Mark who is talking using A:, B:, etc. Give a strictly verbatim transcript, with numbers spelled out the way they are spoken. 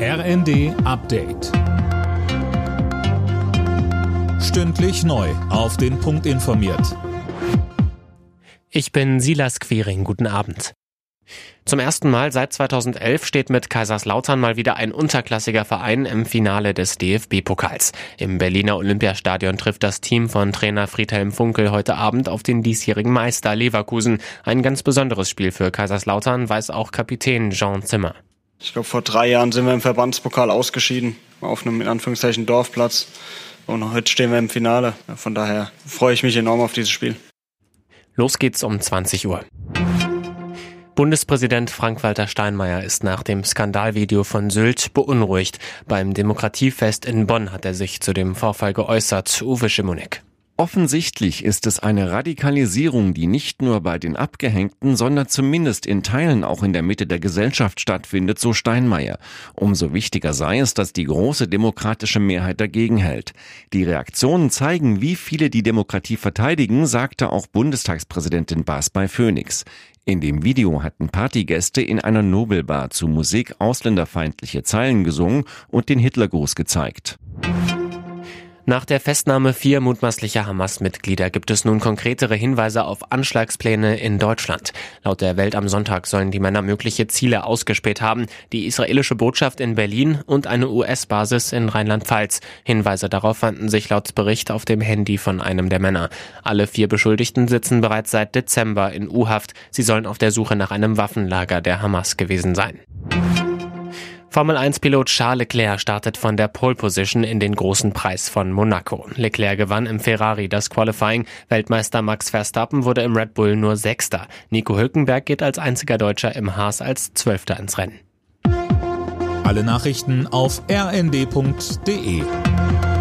A: R N D Update. Stündlich neu auf den Punkt informiert.
B: Ich bin Silas Quiring, guten Abend. Zum ersten Mal seit zweitausendelf steht mit Kaiserslautern mal wieder ein unterklassiger Verein im Finale des D F B-Pokals. Im Berliner Olympiastadion trifft das Team von Trainer Friedhelm Funkel heute Abend auf den diesjährigen Meister Leverkusen. Ein ganz besonderes Spiel für Kaiserslautern, weiß auch Kapitän Jean Zimmer.
C: Ich glaube, vor drei Jahren sind wir im Verbandspokal ausgeschieden, auf einem in Anführungszeichen Dorfplatz. Und heute stehen wir im Finale. Von daher freue ich mich enorm auf dieses Spiel.
B: Los geht's um zwanzig Uhr. Bundespräsident Frank-Walter Steinmeier ist nach dem Skandalvideo von Sylt beunruhigt. Beim Demokratiefest in Bonn hat er sich zu dem Vorfall geäußert. Uwe Schimonek.
D: Offensichtlich ist es eine Radikalisierung, die nicht nur bei den Abgehängten, sondern zumindest in Teilen auch in der Mitte der Gesellschaft stattfindet, so Steinmeier. Umso wichtiger sei es, dass die große demokratische Mehrheit dagegen hält. Die Reaktionen zeigen, wie viele die Demokratie verteidigen, sagte auch Bundestagspräsidentin Baas bei Phoenix. In dem Video hatten Partygäste in einer Nobelbar zu Musik ausländerfeindliche Zeilen gesungen und den Hitlergruß gezeigt.
B: Nach der Festnahme vier mutmaßlicher Hamas-Mitglieder gibt es nun konkretere Hinweise auf Anschlagspläne in Deutschland. Laut der Welt am Sonntag sollen die Männer mögliche Ziele ausgespäht haben. Die israelische Botschaft in Berlin und eine U S-Basis in Rheinland-Pfalz. Hinweise darauf fanden sich laut Bericht auf dem Handy von einem der Männer. Alle vier Beschuldigten sitzen bereits seit Dezember in U-Haft. Sie sollen auf der Suche nach einem Waffenlager der Hamas gewesen sein. Formel eins Pilot Charles Leclerc startet von der Pole Position in den großen Preis von Monaco. Leclerc gewann im Ferrari das Qualifying. Weltmeister Max Verstappen wurde im Red Bull nur Sechster. Nico Hülkenberg geht als einziger Deutscher im Haas als Zwölfter ins Rennen.
A: Alle Nachrichten auf r n d punkt d e.